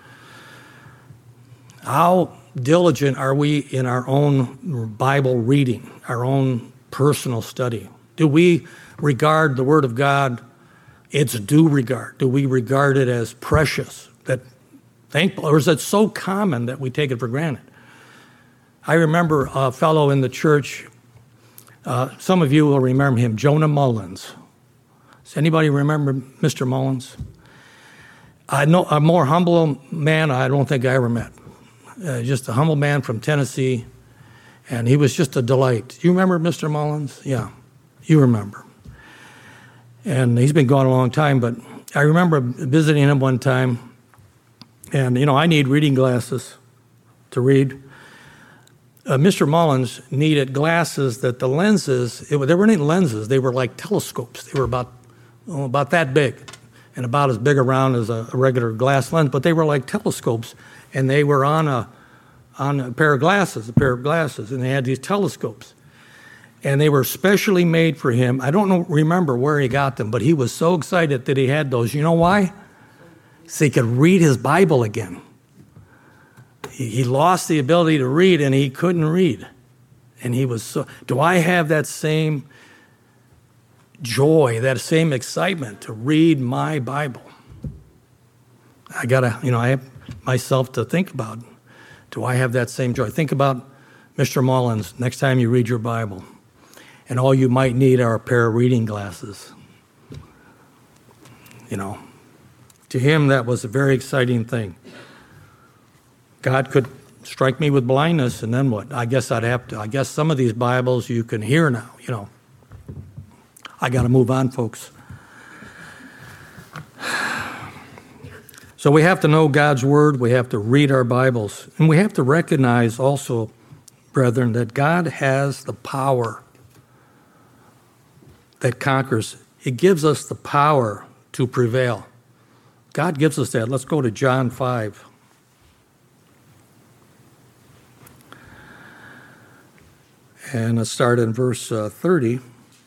How diligent are we in our own Bible reading, our own personal study? Do we regard the Word of God its due regard? Do we regard it as precious, or is it so common that we take it for granted? I remember a fellow in the church, some of you will remember him, Jonah Mullins. Does anybody remember Mr. Mullins? I know a more humble man I don't think I ever met. Just a humble man from Tennessee, and he was just a delight. You remember Mr. Mullins? Yeah, you remember. And he's been gone a long time, but I remember visiting him one time, and, I need reading glasses to read. Mr. Mullins needed glasses that the lenses, they weren't even lenses, they were like telescopes. They were about that big and about as big around as a regular glass lens, but they were like telescopes, and they were on a pair of glasses, and they had these telescopes. And they were specially made for him. I don't remember where he got them, but he was so excited that he had those. You know why? So he could read his Bible again. He lost the ability to read, and he couldn't read. And he was so. Do I have that same joy, that same excitement to read my Bible? I have myself to think about. Do I have that same joy? Think about Mr. Mullins next time you read your Bible. and all you might need are a pair of reading glasses. To him, that was a very exciting thing. God could strike me with blindness, and then what? I guess some of these Bibles you can hear now, I got to move on, folks. So we have to know God's Word. We have to read our Bibles. And we have to recognize also, brethren, that God has the power that conquers. It gives us the power to prevail. God gives us that. Let's go to John 5. And let's start in verse 30.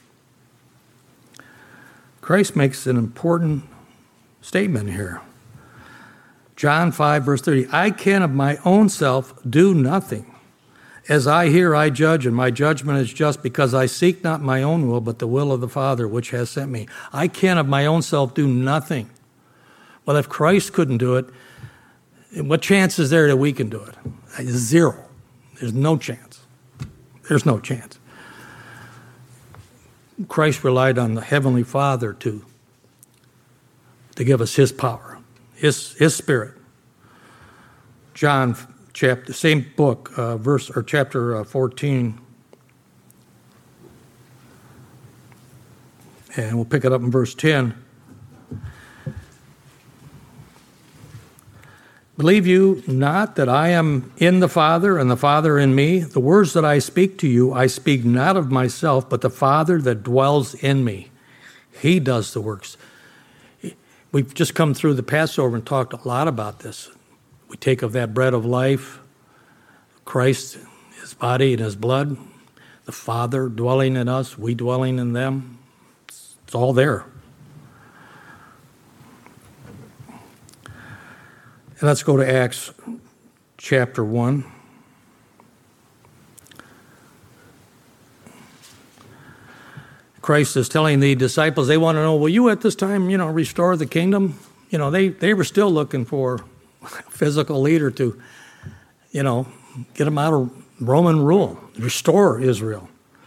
Christ makes an important statement here. John 5, verse 30. I can of my own self do nothing. As I hear, I judge, and my judgment is just, because I seek not my own will, but the will of the Father which has sent me. I can of my own self do nothing. Well, if Christ couldn't do it, what chance is there that we can do it? Zero. There's no chance. There's no chance. Christ relied on the Heavenly Father to give us His power, His Spirit. John chapter, same book, chapter 14, and we'll pick it up in verse 10. Believe you not that I am in the Father, and the Father in me? The words that I speak to you, I speak not of myself, but the Father that dwells in me. He does the works. We've just come through the Passover and talked a lot about this. We take of that bread of life, Christ, His body and His blood, the Father dwelling in us, we dwelling in them. It's all there. And let's go to Acts chapter 1. Christ is telling the disciples, they want to know, will you at this time, restore the kingdom? They were still looking for a physical leader to, get them out of Roman rule, restore Israel.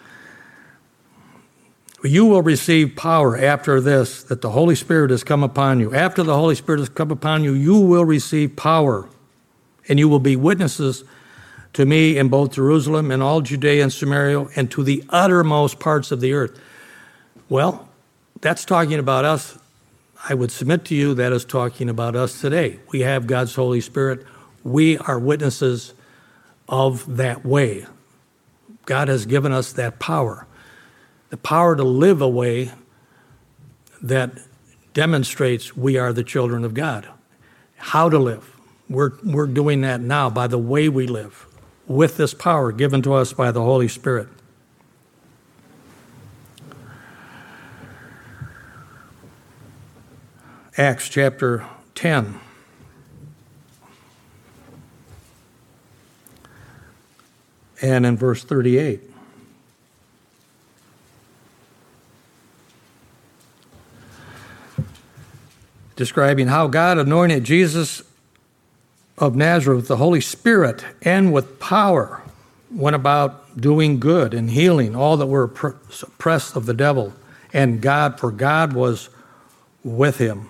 You will receive power after this, that the Holy Spirit has come upon you. After the Holy Spirit has come upon you, you will receive power, and you will be witnesses to me in both Jerusalem and all Judea and Samaria and to the uttermost parts of the earth. Well, that's talking about us. I would submit to you that is talking about us today. We have God's Holy Spirit. We are witnesses of that way. God has given us that power. The power to live a way that demonstrates we are the children of God. How to live. We're doing that now by the way we live, with this power given to us by the Holy Spirit. Acts chapter 10. And in verse 38. Describing how God anointed Jesus of Nazareth with the Holy Spirit and with power, went about doing good and healing all that were oppressed of the devil, and for God was with him.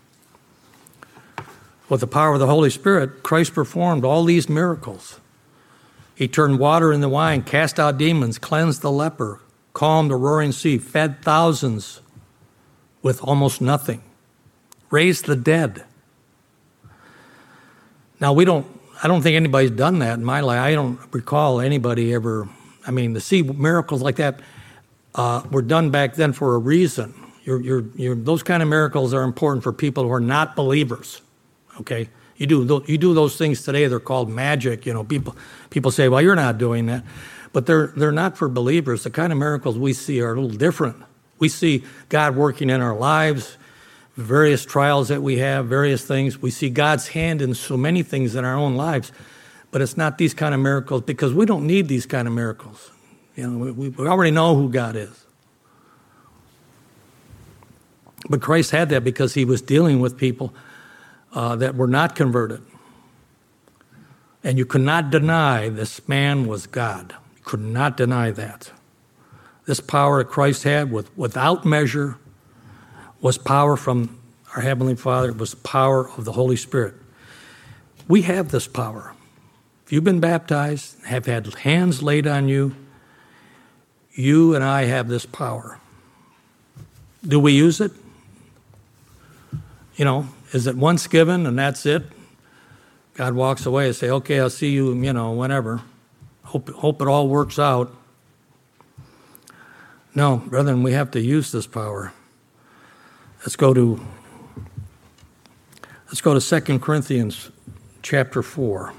With the power of the Holy Spirit, Christ performed all these miracles. He turned water into wine, cast out demons, cleansed the leper, calmed the roaring sea, fed thousands with almost nothing, raised the dead. Now, I don't think anybody's done that in my life. I don't recall anybody ever, to see miracles like that were done back then for a reason. Those kind of miracles are important for people who are not believers, okay? You do those things today, they're called magic. People say, well, you're not doing that. But they're not for believers. The kind of miracles we see are a little different. We see God working in our lives, various trials that we have, various things. We see God's hand in so many things in our own lives, but it's not these kind of miracles because we don't need these kind of miracles. We already know who God is. But Christ had that because he was dealing with people that were not converted. And you could not deny this man was God. You could not deny that. This power that Christ had without measure was power from our Heavenly Father. It was power of the Holy Spirit. We have this power. If you've been baptized, have had hands laid on you, you and I have this power. Do we use it? You know, is it once given and that's it? God walks away and say, okay, I'll see you, whenever. Hope it all works out. No, brethren, we have to use this power. Let's go to 2 Corinthians chapter 4.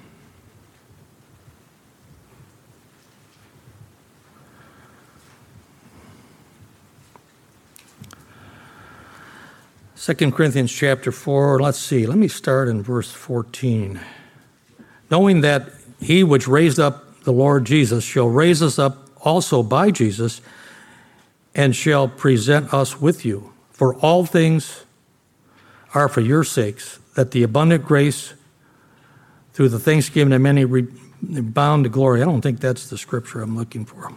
Second Corinthians chapter 4, let's see. Let me start in verse 14. Knowing that he which raised up the Lord Jesus shall raise us up also by Jesus, and shall present us with you. For all things are for your sakes, that the abundant grace through the thanksgiving of many rebound to glory. I don't think that's the scripture I'm looking for.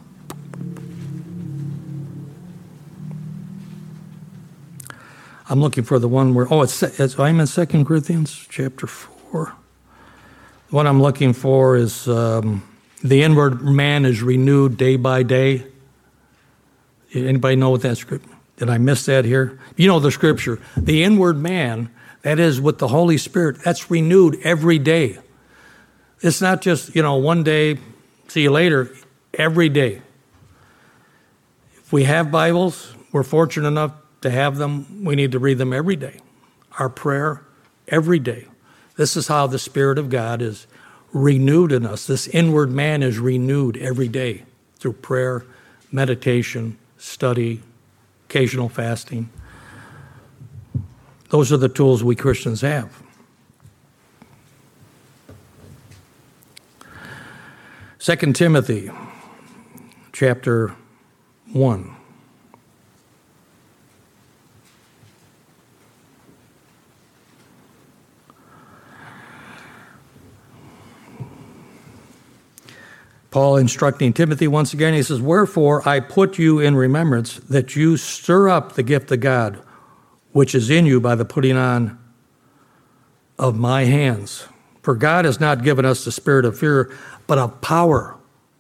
I'm looking for the one where, I'm in 2 Corinthians chapter 4. The one I'm looking for is the inward man is renewed day by day. Anybody know what that scripture? Did I miss that here? You know the scripture. The inward man, that is with the Holy Spirit, that's renewed every day. It's not just, one day, see you later, every day. If we have Bibles, we're fortunate enough to have them, we need to read them every day. Our prayer, every day. This is how the Spirit of God is renewed in us. This inward man is renewed every day through prayer, meditation, study, occasional fasting. Those are the tools we Christians have. 2 Timothy chapter 1. Paul instructing Timothy once again, he says, wherefore I put you in remembrance that you stir up the gift of God, which is in you by the putting on of my hands. For God has not given us the spirit of fear, but of power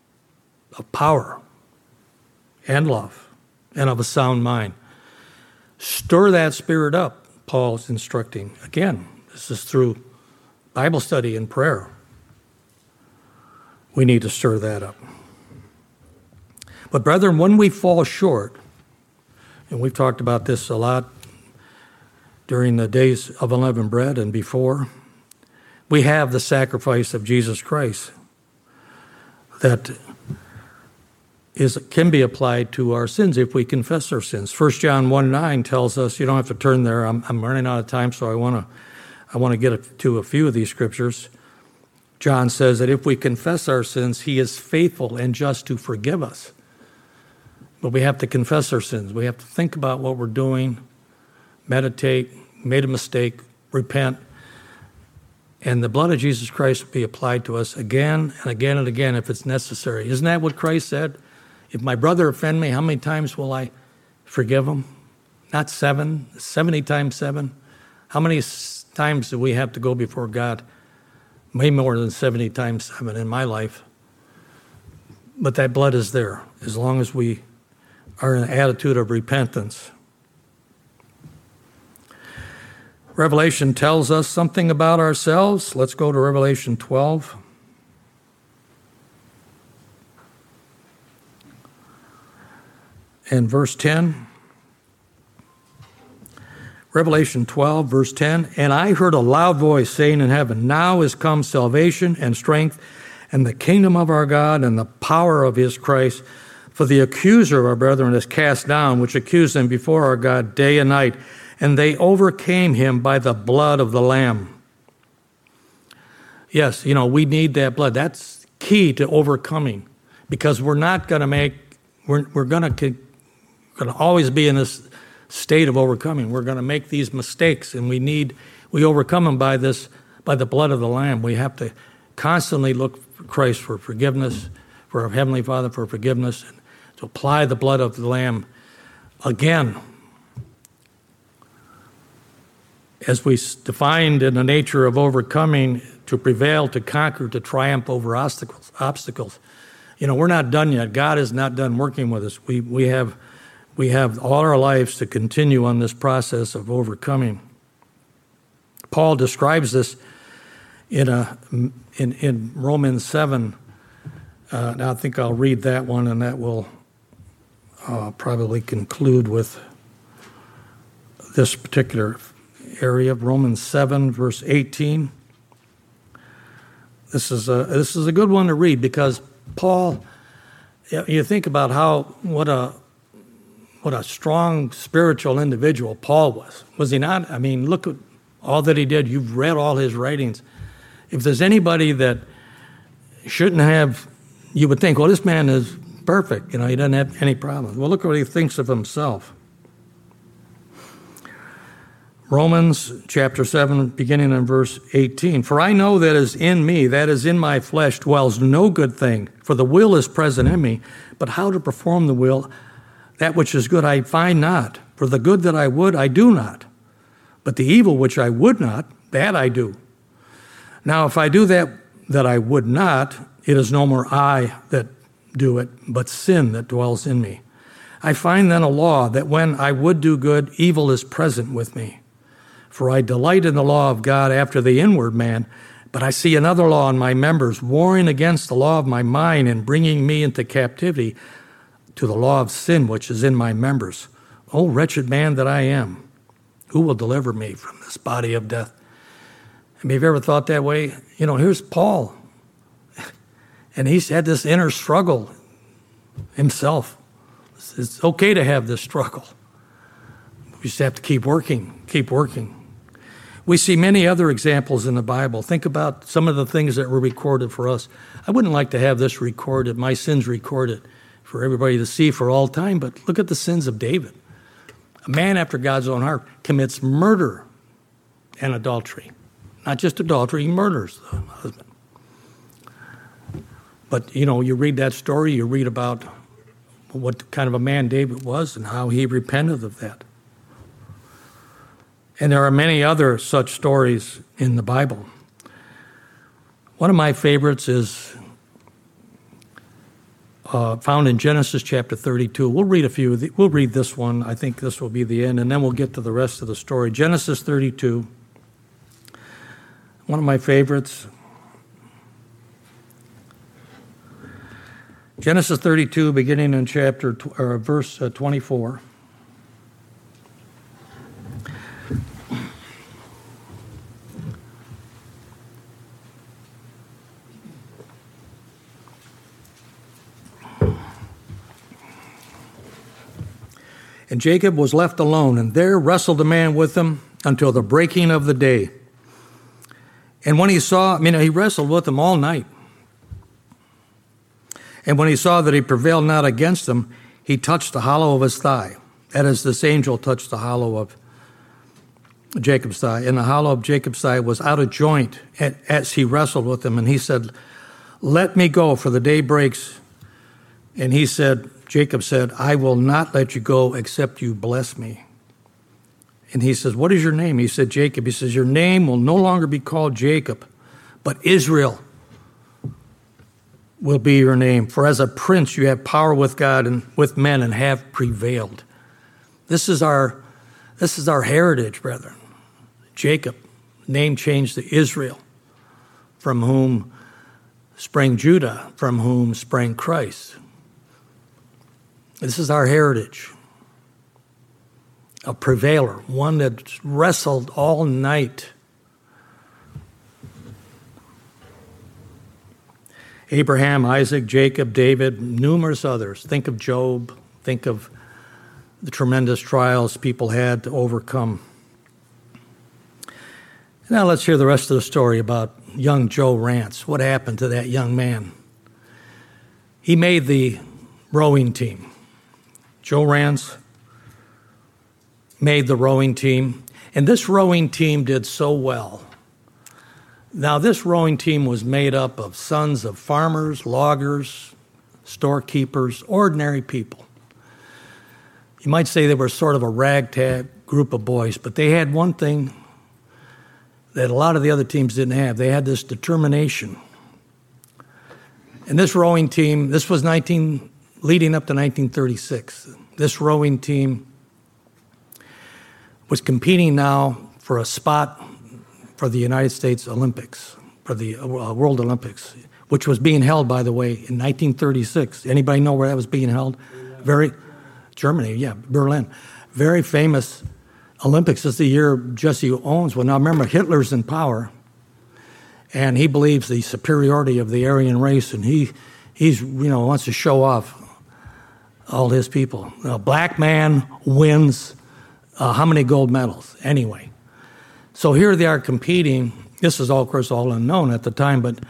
and love, and of a sound mind. Stir that spirit up, Paul's instructing. Again, this is through Bible study and prayer. We need to stir that up. But brethren, when we fall short, and we've talked about this a lot during the days of unleavened bread and before, we have the sacrifice of Jesus Christ that can be applied to our sins if we confess our sins. 1 John 1:9 tells us, you don't have to turn there, I'm running out of time, so I want to get to a few of these scriptures. John says that if we confess our sins, he is faithful and just to forgive us. But we have to confess our sins. We have to think about what we're doing, meditate, made a mistake, repent, and the blood of Jesus Christ will be applied to us again and again and again if it's necessary. Isn't that what Christ said? If my brother offend me, how many times will I forgive him? Not 7, 70 times 7. How many times do we have to go before God? Way more than 70 times 7 in my life. But that blood is there as long as we are in an attitude of repentance. Revelation tells us something about ourselves. Let's go to Revelation 12. And verse 10. Revelation 12, verse 10, and I heard a loud voice saying in heaven, now is come salvation and strength and the kingdom of our God and the power of his Christ. For the accuser of our brethren is cast down, which accused them before our God day and night, and they overcame him by the blood of the Lamb. Yes, we need that blood. That's key to overcoming, because we're not going to we're going to always be in this state of overcoming. We're going to make these mistakes, and we overcome them by the blood of the Lamb. We have to constantly look for Christ for forgiveness, for our Heavenly Father for forgiveness, and to apply the blood of the Lamb again. As we defined in the nature of overcoming, to prevail, to conquer, to triumph over obstacles. We're not done yet. God is not done working with us. We have all our lives to continue on this process of overcoming. Paul describes this in Romans 7. Now I think I'll read that one, and that will probably conclude with this particular area of Romans 7, verse 18. This is a good one to read, because Paul, you think about what a strong spiritual individual Paul was. Was he not? I mean, look at all that he did. You've read all his writings. If there's anybody that shouldn't have, you would think, well, this man is perfect. He doesn't have any problems. Well, look what he thinks of himself. Romans chapter 7, beginning in verse 18. For I know that is in me, that is in my flesh, dwells no good thing. For the will is present in me, but how to perform the will, that which is good I find not. For the good that I would, I do not. But the evil which I would not, that I do. Now if I do that I would not, it is no more I that do it, but sin that dwells in me. I find then a law, that when I would do good, evil is present with me. For I delight in the law of God after the inward man, but I see another law in my members, warring against the law of my mind and bringing me into captivity to the law of sin which is in my members. O wretched man that I am, who will deliver me from this body of death? I mean, have you ever thought that way? Here's Paul, and he's had this inner struggle himself. It's okay to have this struggle. We just have to keep working, keep working. We see many other examples in the Bible. Think about some of the things that were recorded for us. I wouldn't like to have this recorded, my sins recorded, for everybody to see for all time, but look at the sins of David. A man after God's own heart commits murder and adultery. Not just adultery, he murders the husband. But, you read that story, you read about what kind of a man David was and how he repented of that. And there are many other such stories in the Bible. One of my favorites is found in Genesis chapter 32. We'll read a few. We'll read this one. I think this will be the end, and then we'll get to the rest of the story. Genesis 32. One of my favorites. Genesis 32, beginning in verse 24. And Jacob was left alone, and there wrestled a man with him until the breaking of the day. And when he he wrestled with him all night. And when he saw that he prevailed not against him, he touched the hollow of his thigh. That is, this angel touched the hollow of Jacob's thigh. And the hollow of Jacob's thigh was out of joint as he wrestled with him. And he said, let me go, for the day breaks. And Jacob said, I will not let you go except you bless me. And he says, what is your name? He said, Jacob. He says, your name will no longer be called Jacob, but Israel will be your name. For as a prince you have power with God and with men and have prevailed. This is our heritage, brethren. Jacob, name changed to Israel, from whom sprang Judah, from whom sprang Christ. This is our heritage. A prevailer, one that wrestled all night. Abraham, Isaac, Jacob, David, numerous others. Think of Job. Think of the tremendous trials people had to overcome. Now let's hear the rest of the story about young Joe Rance. What happened to that young man? He made the rowing team. Joe Rance made the rowing team, and this rowing team did so well. Now, this rowing team was made up of sons of farmers, loggers, storekeepers, ordinary people. You might say they were sort of a ragtag group of boys, but they had one thing that a lot of the other teams didn't have. They had this determination. And this rowing team, this was leading up to 1936. This rowing team was competing now for a spot for the United States Olympics, for the World Olympics, which was being held, by the way, in 1936. Anybody know where that was being held? Germany, yeah, Berlin. Very famous Olympics. This is the year Jesse Owens. Well, now remember, Hitler's in power, and he believes the superiority of the Aryan race, and he's wants to show off all his people. A black man wins how many gold medals? Anyway. So here they are competing. This is all, of course, all unknown at the time, but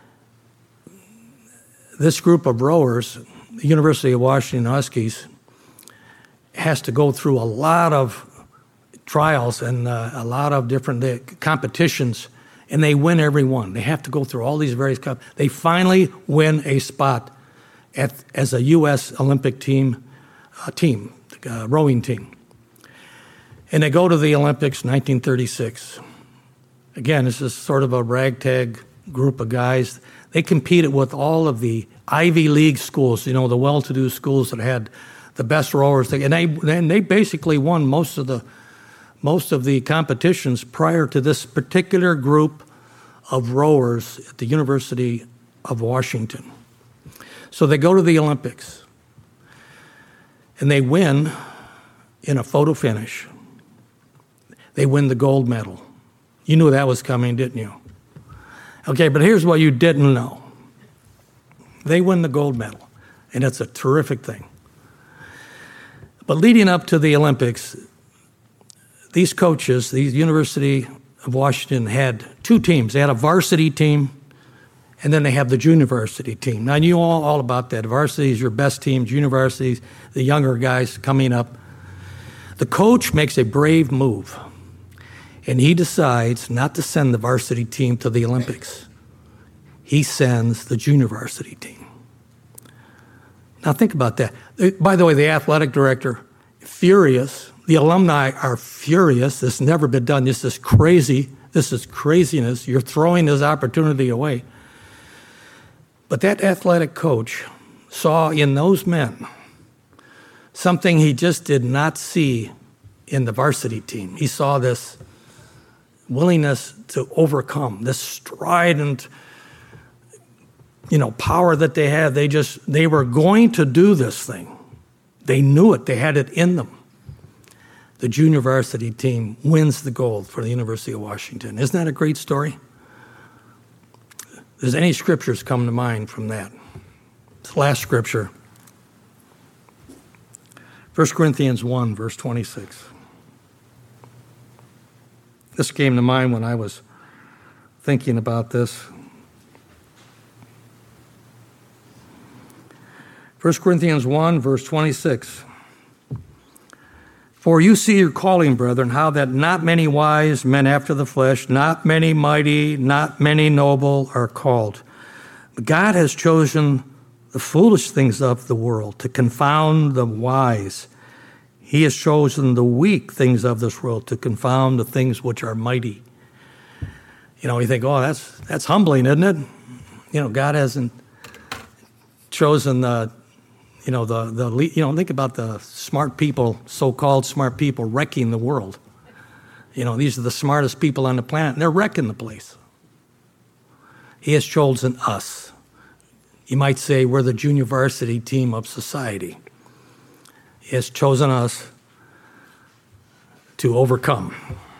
this group of rowers, the University of Washington Huskies, has to go through a lot of trials and a lot of different competitions, and they win every one. They have to go through all these various They finally win a spot as a U.S. Olympic rowing team. And they go to the Olympics, 1936. Again, this is sort of a ragtag group of guys. They competed with all of the Ivy League schools, the well-to-do schools that had the best rowers. And they basically won most of the competitions prior to this particular group of rowers at the University of Washington. So they go to the Olympics, and they win in a photo finish. They win the gold medal. You knew that was coming, didn't you? Okay, but here's what you didn't know. They win the gold medal, and it's a terrific thing. But leading up to the Olympics, these coaches, the University of Washington, had two teams. They had a varsity team, and then they have the junior varsity team. Now, you know all about that. Varsity is your best team. Junior varsity is the younger guys coming up. The coach makes a brave move, and he decides not to send the varsity team to the Olympics. He sends the junior varsity team. Now, think about that. By the way, the athletic director, furious. The alumni are furious. This has never been done. This is crazy. This is craziness. You're throwing this opportunity away. But that athletic coach saw in those men something he just did not see in the varsity team. He saw this willingness to overcome, this strident, power that they had. They were going to do this thing. They knew it. They had it in them. The junior varsity team wins the gold for the University of Washington. Isn't that a great story? Does any scriptures come to mind from that? This last scripture, 1 Corinthians 1, verse 26. This came to mind when I was thinking about this. 1 Corinthians 1, verse 26. For you see your calling, brethren, how that not many wise men after the flesh, not many mighty, not many noble are called. But God has chosen the foolish things of the world to confound the wise. He has chosen the weak things of this world to confound the things which are mighty. You think, oh, that's humbling, isn't it? God hasn't chosen think about the smart people, so-called smart people, wrecking the world. These are the smartest people on the planet, and they're wrecking the place. He has chosen us. You might say we're the junior varsity team of society. He has chosen us to overcome.